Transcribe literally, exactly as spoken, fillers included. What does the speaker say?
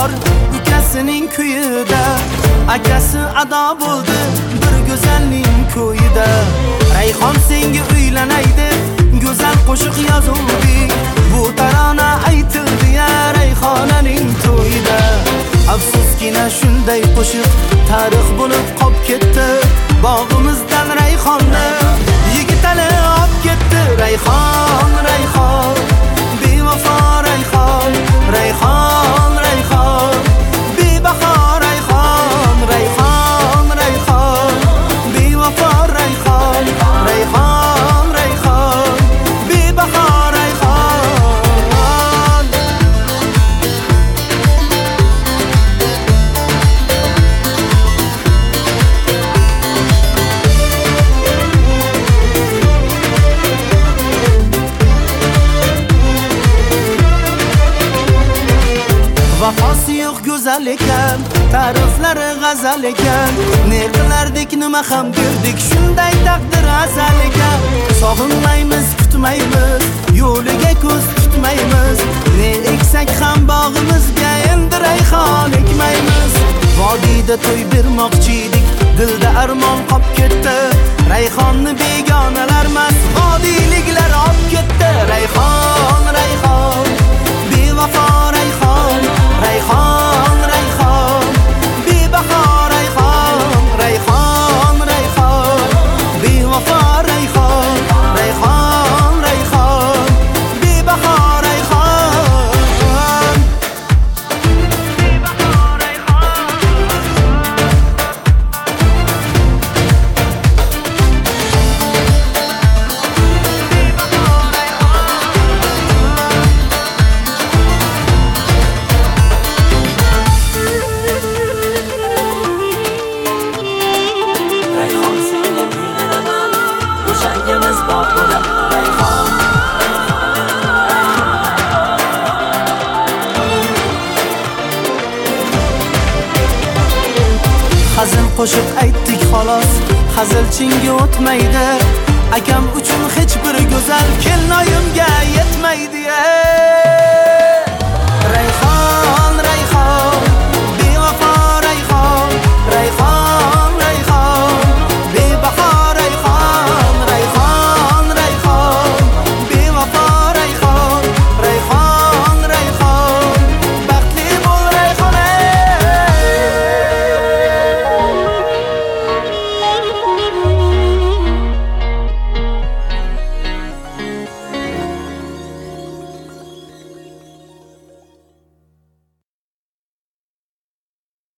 bor ukasining kuyida, akasi ado bo'ldi bir go'zalning ko'yida. Rayhon senga uylanaydi go'zal qo'shiq yozuvdik, bu tarona aytildi ya Rayhonaning to'yida. Afsuskina shunday qo'shiq tarix bo'lib qolib ketdi, bog'imizdan Rayhonni Yigitali olib ketdi. Rayhon, Rayhon, bevafo Rayhon, Rayhon, Rayhon, bebaho Rayhon, Rayhon, Rayhon, bevafo Rayhon, Rayhon, Rayhon, bebaho Rayhon. Vafosi yo'q go'zal ekan, ta'riflari g'azal ekan, ne qilardik nima ham derdik, shunday taqdir azal ekan. Sog'inmaymiz, kutmaymiz, yo'liga ko'z tutmaymiz, ne eksak ham bog'imizga endi Rayhon ekmaymiz. Vodiyda to'y bermoqchiydik, dilda armon qolib ketdi, Rayhonni begonalar emas vodiyliklar olib ketdi. Rayhon, Rayhon, bevafo Rayhon, Rayhon, Rayhon, bebaho Rayhon, Rayhon, Rayhon, bevafo Rayhon, Rayhon, Rayhon, bebaho Rayhon. Hazil qo'shiq aytdik xolos, hazil chinga o'tmaydi. Akam uchun hech